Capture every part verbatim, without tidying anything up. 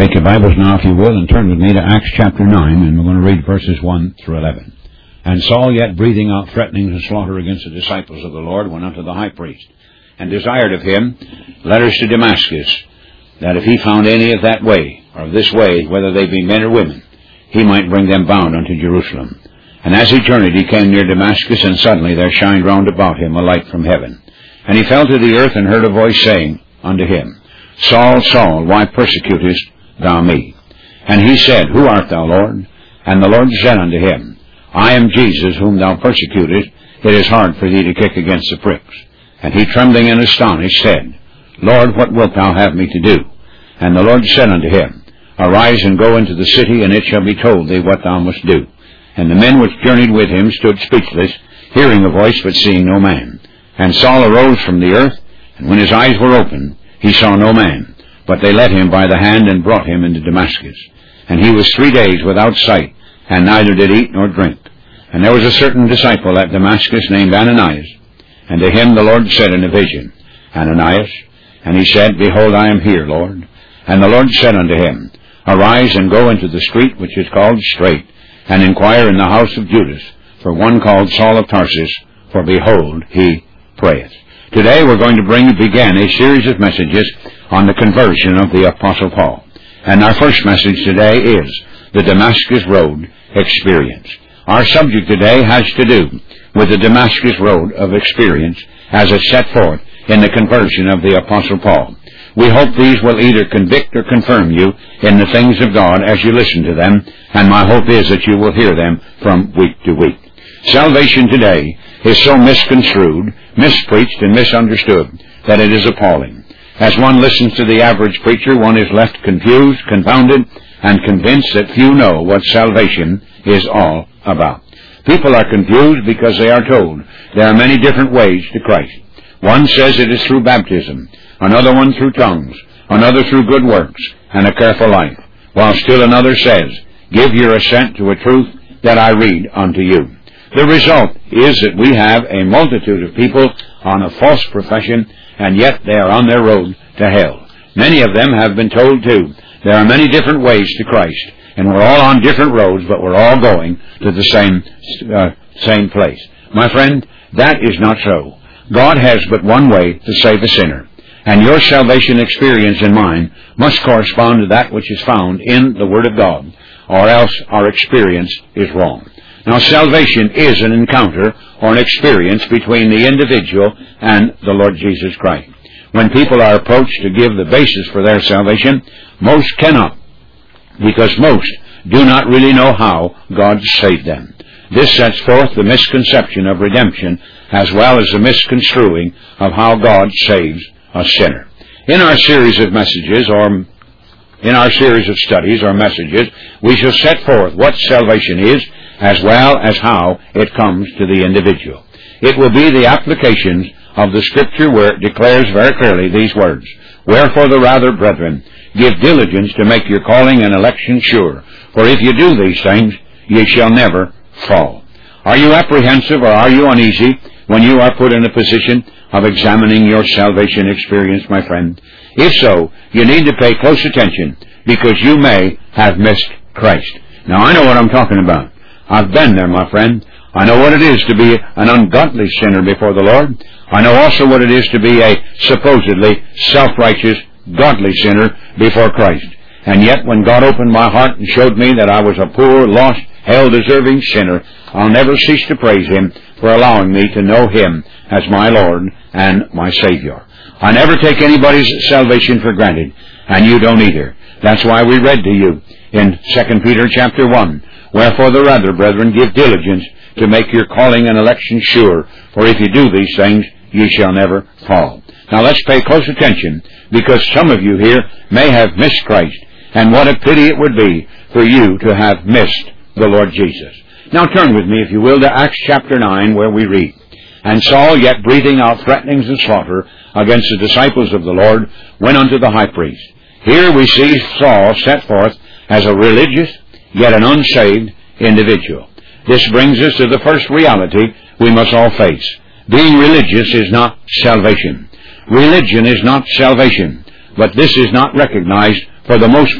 Take your Bibles now, if you will, and turn with me to Acts chapter nine, and we're going to read verses one through eleven. And Saul, yet breathing out threatenings and slaughter against the disciples of the Lord, went unto the high priest, and desired of him letters to Damascus, that if he found any of that way, or of this way, whether they be men or women, he might bring them bound unto Jerusalem. And as he journeyed, he came near Damascus, and suddenly there shined round about him a light from heaven. And he fell to the earth, and heard a voice saying unto him, Saul, Saul, why persecutest thou me? And he said, Who art thou, Lord? And the Lord said unto him, I am Jesus, whom thou persecutest. It is hard for thee to kick against the pricks. And he, trembling and astonished, said, Lord, what wilt thou have me to do? And the Lord said unto him, Arise and go into the city, and it shall be told thee what thou must do. And the men which journeyed with him stood speechless, hearing the voice, but seeing no man. And Saul arose from the earth, and when his eyes were opened, he saw no man. But they led him by the hand, and brought him into Damascus. And he was three days without sight, and neither did eat nor drink. And there was a certain disciple at Damascus named Ananias. And to him the Lord said in a vision, Ananias. And he said, Behold, I am here, Lord. And the Lord said unto him, Arise and go into the street which is called Straight, and inquire in the house of Judas for one called Saul of Tarsus, for behold, he prayeth. Today we're going to bring begin a series of messages on the conversion of the Apostle Paul. And our first message today is the Damascus Road experience. Our subject today has to do with the Damascus Road of experience as it's set forth in the conversion of the Apostle Paul. We hope these will either convict or confirm you in the things of God as you listen to them, and my hope is that you will hear them from week to week. Salvation today is so misconstrued, mispreached, and misunderstood that it is appalling. As one listens to the average preacher, one is left confused, confounded, and convinced that few know what salvation is all about. People are confused because they are told there are many different ways to Christ. One says it is through baptism, another one through tongues, another through good works and a careful life, while still another says, Give your assent to a truth that I read unto you. The result is that we have a multitude of people on a false profession, and yet they are on their road to hell. Many of them have been told, too, there are many different ways to Christ, and we're all on different roads, but we're all going to the same uh, same place. My friend, that is not so. God has but one way to save a sinner, and your salvation experience and mine must correspond to that which is found in the Word of God, or else our experience is wrong. Now, salvation is an encounter or an experience between the individual and the Lord Jesus Christ. When people are approached to give the basis for their salvation, most cannot, because most do not really know how God saved them. This sets forth the misconception of redemption as well as the misconstruing of how God saves a sinner. In our series of messages, or in our series of studies or messages, we shall set forth what salvation is, as well as how it comes to the individual. It will be the applications of the Scripture where it declares very clearly these words, Wherefore the rather, brethren, give diligence to make your calling and election sure, for if you do these things, ye shall never fall. Are you apprehensive or are you uneasy when you are put in a position of examining your salvation experience, my friend? If so, you need to pay close attention, because you may have missed Christ. Now, I know what I'm talking about. I've been there, my friend. I know what it is to be an ungodly sinner before the Lord. I know also what it is to be a supposedly self-righteous, godly sinner before Christ. And yet, when God opened my heart and showed me that I was a poor, lost, hell-deserving sinner, I'll never cease to praise Him for allowing me to know Him as my Lord and my Savior. I never take anybody's salvation for granted, and you don't either. That's why we read to you in Second Peter chapter one, Wherefore the rather, brethren, give diligence to make your calling and election sure, for if you do these things, ye shall never fall. Now let's pay close attention, because some of you here may have missed Christ, and what a pity it would be for you to have missed the Lord Jesus. Now turn with me, if you will, to Acts chapter nine, where we read, And Saul, yet breathing out threatenings and slaughter against the disciples of the Lord, went unto the high priest. Here we see Saul set forth as a religious, yet an unsaved individual. This brings us to the first reality we must all face. Being religious is not salvation. Religion is not salvation, but this is not recognized for the most part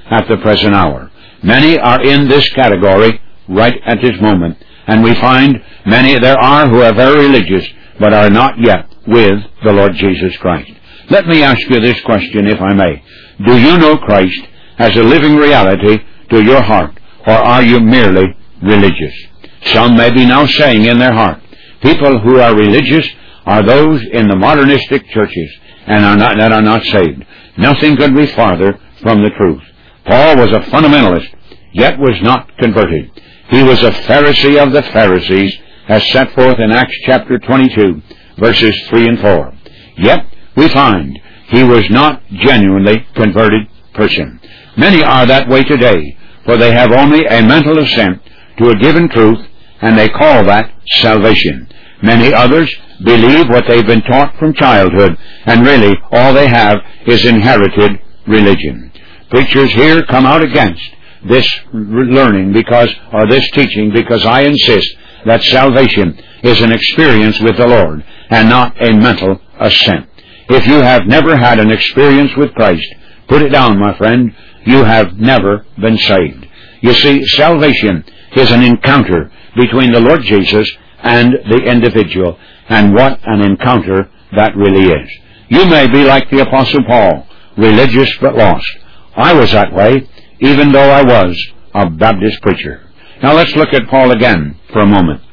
at the present hour. Many are in this category right at this moment, and we find many there are who are very religious, but are not yet with the Lord Jesus Christ. Let me ask you this question, if I may. Do you know Christ as a living reality to your heart, or are you merely religious? Some may be now saying in their heart, people who are religious are those in the modernistic churches and are not, that are not saved. Nothing could be farther from the truth. Paul was a fundamentalist, yet was not converted. He was a Pharisee of the Pharisees, as set forth in Acts chapter twenty-two, verses three and four. Yet we find he was not genuinely converted person. Many are that way today, for they have only a mental assent to a given truth, and they call that salvation. Many others believe what they've been taught from childhood, and really all they have is inherited religion. Preachers here come out against this learning because, or this teaching, because I insist that salvation is an experience with the Lord and not a mental assent. If you have never had an experience with Christ, put it down, my friend. You have never been saved. You see, salvation is an encounter between the Lord Jesus and the individual, and what an encounter that really is. You may be like the Apostle Paul, religious but lost. I was that way, even though I was a Baptist preacher. Now let's look at Paul again for a moment.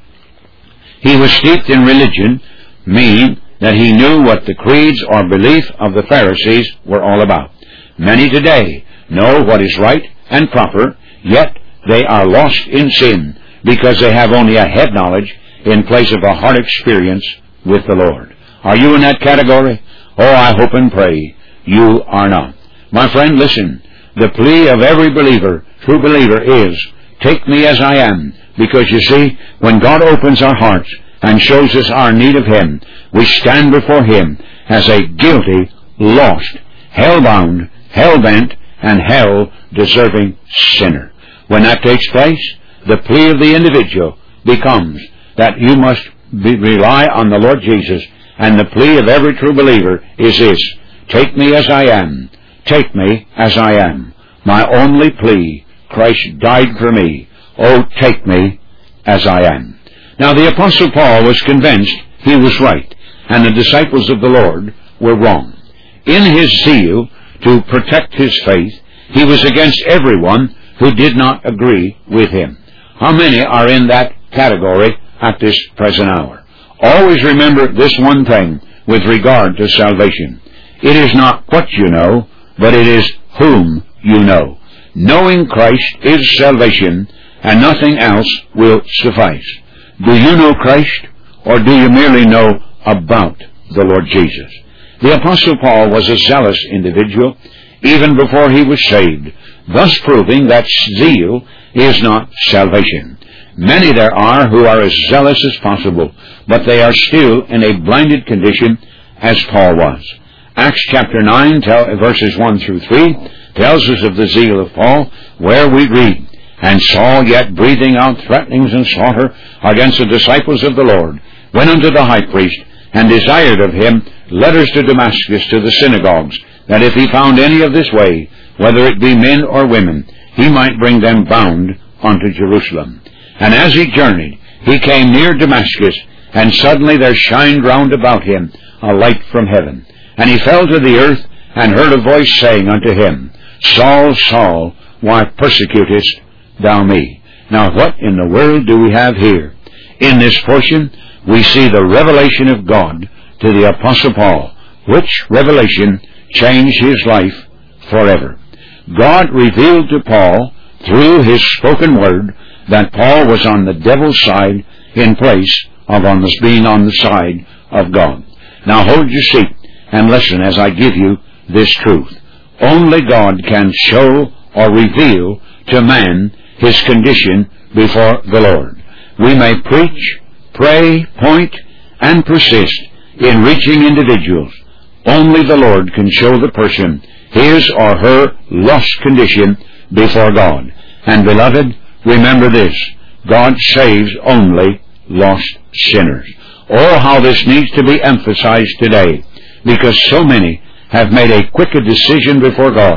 He was steeped in religion, meaning that he knew what the creeds or belief of the Pharisees were all about. Many today know what is right and proper, yet they are lost in sin because they have only a head knowledge in place of a heart experience with the Lord. Are you in that category? Oh, I hope and pray you are not. My friend, listen. The plea of every believer, true believer, is, take me as I am. Because you see, when God opens our hearts and shows us our need of Him, we stand before Him as a guilty, lost, hell-bound, hell-bent, and hell-deserving sinner. When that takes place, the plea of the individual becomes that you must be, rely on the Lord Jesus, and the plea of every true believer is this: take me as I am. Take me as I am. My only plea, Christ died for me. Oh, take me as I am. Now, the Apostle Paul was convinced he was right, and the disciples of the Lord were wrong. In his zeal to protect his faith, he was against everyone who did not agree with him. How many are in that category at this present hour? Always remember this one thing with regard to salvation. It is not what you know, but it is whom you know. Knowing Christ is salvation, and nothing else will suffice. Do you know Christ, or do you merely know about the Lord Jesus? The Apostle Paul was a zealous individual, even before he was saved, thus proving that zeal is not salvation. Many there are who are as zealous as possible, but they are still in a blinded condition as Paul was. Acts chapter nine, verses one through three, tells us of the zeal of Paul, where we read, And Saul, yet breathing out threatenings and slaughter against the disciples of the Lord, went unto the high priest, and desired of him letters to Damascus to the synagogues, that if he found any of this way, whether it be men or women, he might bring them bound unto Jerusalem. And as he journeyed, he came near Damascus, and suddenly there shined round about him a light from heaven. And he fell to the earth, and heard a voice saying unto him, Saul, Saul, why persecutest thou me? Now what in the world do we have here? In this portion, we see the revelation of God to the Apostle Paul, which revelation changed his life forever. God revealed to Paul, through his spoken word, that Paul was on the devil's side in place of on the, being on the side of God. Now hold your seat and listen as I give you this truth. Only God can show or reveal to man his condition before the Lord. We may preach, pray, point, and persist in reaching individuals. Only the Lord can show the person his or her lost condition before God. And beloved, remember this: God saves only lost sinners. Oh, how this needs to be emphasized today, because so many have made a quicker decision before God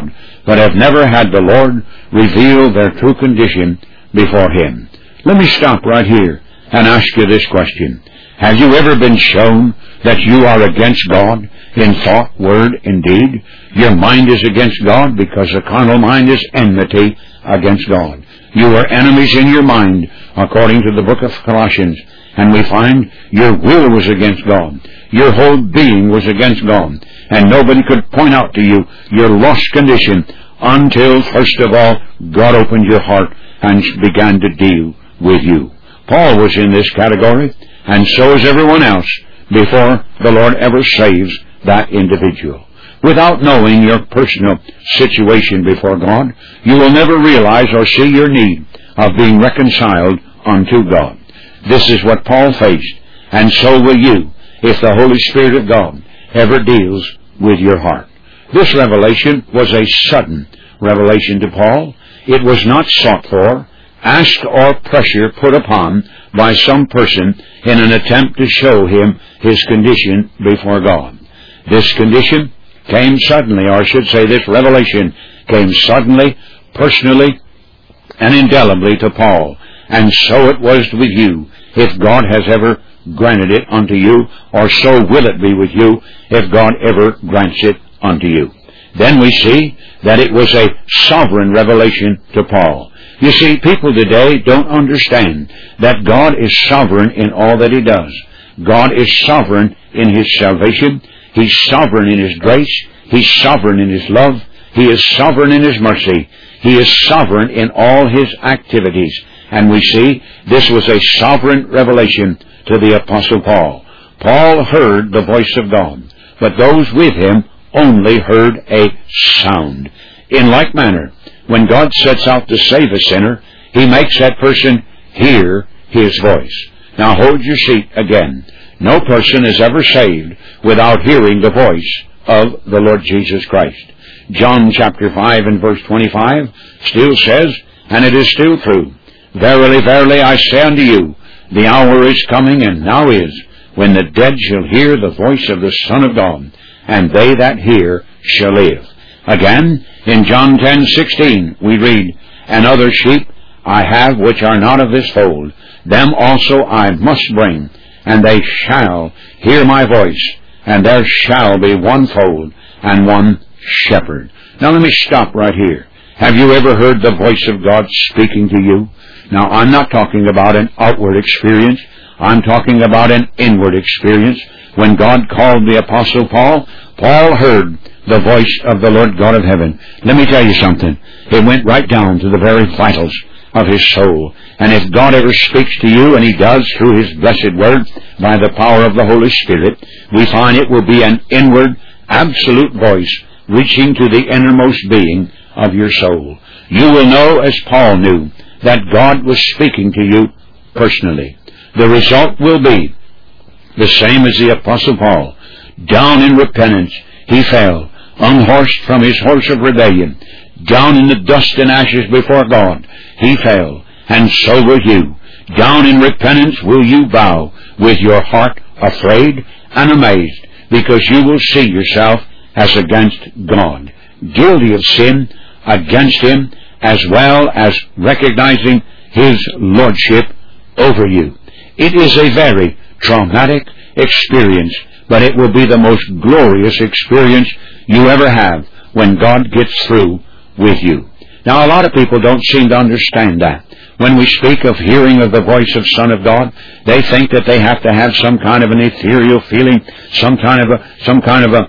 but have never had the Lord reveal their true condition before Him. Let me stop right here and ask you this question. Have you ever been shown that you are against God in thought, word, and deed? Your mind is against God because the carnal mind is enmity against God. You are enemies in your mind, according to the book of Colossians. And we find your will was against God. Your whole being was against God. And nobody could point out to you your lost condition until, first of all, God opened your heart and began to deal with you. Paul was in this category, and so is everyone else, before the Lord ever saves that individual. Without knowing your personal situation before God, you will never realize or see your need of being reconciled unto God. This is what Paul faced, and so will you, if the Holy Spirit of God ever deals with your heart. This revelation was a sudden revelation to Paul. It was not sought for, asked, or pressure put upon by some person in an attempt to show him his condition before God. This condition came suddenly, or I should say this revelation came suddenly, personally, and indelibly to Paul. And so it was with you, if God has ever granted it unto you, or so will it be with you, if God ever grants it unto you. Then we see that it was a sovereign revelation to Paul. You see, people today don't understand that God is sovereign in all that He does. God is sovereign in His salvation. He's sovereign in His grace. He's sovereign in His love. He is sovereign in His mercy. He is sovereign in all His activities. And we see this was a sovereign revelation to the Apostle Paul. Paul heard the voice of God, but those with him only heard a sound. In like manner, when God sets out to save a sinner, He makes that person hear His voice. Now hold your seat again. No person is ever saved without hearing the voice of the Lord Jesus Christ. John chapter five and verse twenty-five still says, and it is still true, Verily, verily, I say unto you, the hour is coming, and now is, when the dead shall hear the voice of the Son of God, and they that hear shall live. Again, in John ten sixteen, we read, And other sheep I have which are not of this fold, them also I must bring, and they shall hear my voice, and there shall be one fold and one shepherd. Now let me stop right here. Have you ever heard the voice of God speaking to you? Now, I'm not talking about an outward experience. I'm talking about an inward experience. When God called the Apostle Paul, Paul heard the voice of the Lord God of heaven. Let me tell you something. It went right down to the very vitals of his soul. And if God ever speaks to you, and He does through His blessed Word, by the power of the Holy Spirit, we find it will be an inward, absolute voice reaching to the innermost being of your soul. You will know, as Paul knew, that God was speaking to you personally. The result will be the same as the Apostle Paul. Down in repentance he fell, unhorsed from his horse of rebellion. Down in the dust and ashes before God he fell, and so will you. Down in repentance will you bow, with your heart afraid and amazed, because you will see yourself as against God, guilty of sin against Him, as well as recognizing His lordship over you. It is a very traumatic experience, but it will be the most glorious experience you ever have when God gets through with you. Now, a lot of people don't seem to understand that. When we speak of hearing of the voice of Son of God, they think that they have to have some kind of an ethereal feeling, some kind of a, some kind of a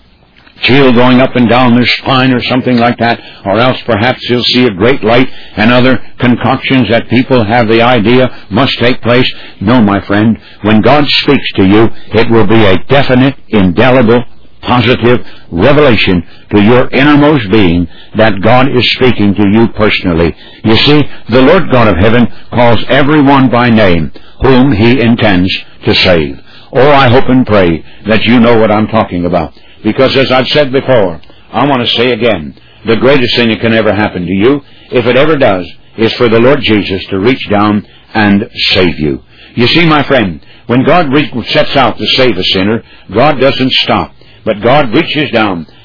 chill going up and down their spine or something like that, or else perhaps you'll see a great light and other concoctions that people have the idea must take place. No, my friend, when God speaks to you, it will be a definite, indelible, positive revelation to your innermost being that God is speaking to you personally. You see, the Lord God of heaven calls everyone by name whom He intends to save. Oh, I hope and pray that you know what I'm talking about. Because as I've said before, I want to say again, the greatest thing that can ever happen to you, if it ever does, is for the Lord Jesus to reach down and save you. You see, my friend, when God re- sets out to save a sinner, God doesn't stop, but God reaches down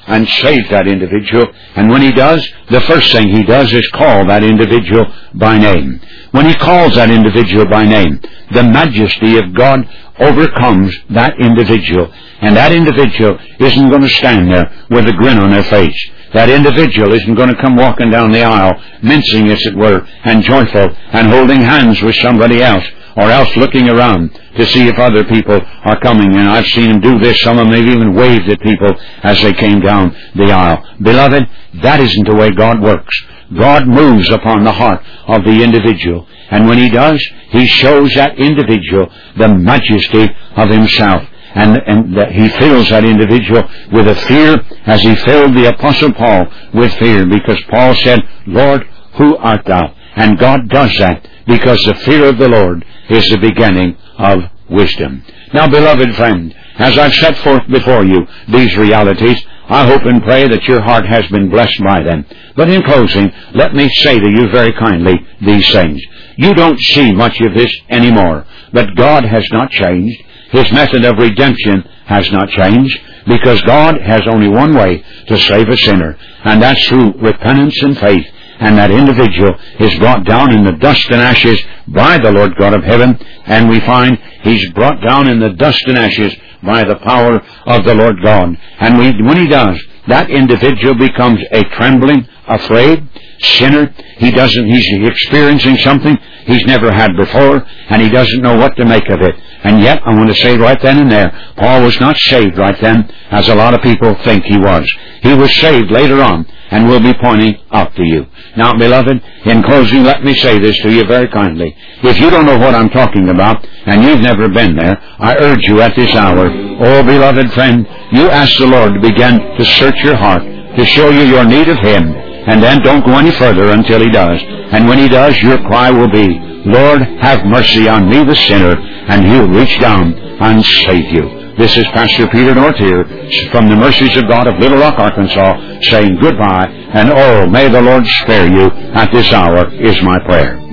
and save that individual. And when He does, the first thing He does is call that individual by name. When He calls that individual by name, the majesty of God overcomes that individual. And that individual isn't going to stand there with a grin on their face. That individual isn't going to come walking down the aisle, mincing as it were, and joyful, and holding hands with somebody else, or else looking around to see if other people are coming in. I've seen them do this. Some of them have even waved at people as they came down the aisle. Beloved, that isn't the way God works. God moves upon the heart of the individual. And when He does, He shows that individual the majesty of Himself. And, and that He fills that individual with a fear, as He filled the Apostle Paul with fear. Because Paul said, Lord, who art Thou? And God does that, because the fear of the Lord is the beginning of wisdom. Now, beloved friend, as I've set forth before you these realities, I hope and pray that your heart has been blessed by them. But in closing, let me say to you very kindly these things. You don't see much of this anymore, but God has not changed. His method of redemption has not changed, because God has only one way to save a sinner, and that's through repentance and faith. And that individual is brought down in the dust and ashes by the Lord God of heaven, and we find He's brought down in the dust and ashes by the power of the Lord God. And we, when He does, that individual becomes a trembling, afraid sinner. He doesn't, he's experiencing something he's never had before, and he doesn't know what to make of it. And yet, I want to say right then and there, Paul was not saved right then, as a lot of people think he was. He was saved later on, and will be pointing out to you. Now, beloved, in closing, let me say this to you very kindly. If you don't know what I'm talking about, and you've never been there, I urge you at this hour, oh, beloved friend, you ask the Lord to begin to search your heart, to show you your need of Him, and then don't go any further until He does. And when He does, your cry will be, Lord, have mercy on me, the sinner, and He'll reach down and save you. This is Pastor Peter North here from the Mercies of God of Little Rock, Arkansas, saying goodbye, and oh, may the Lord spare you at this hour is my prayer.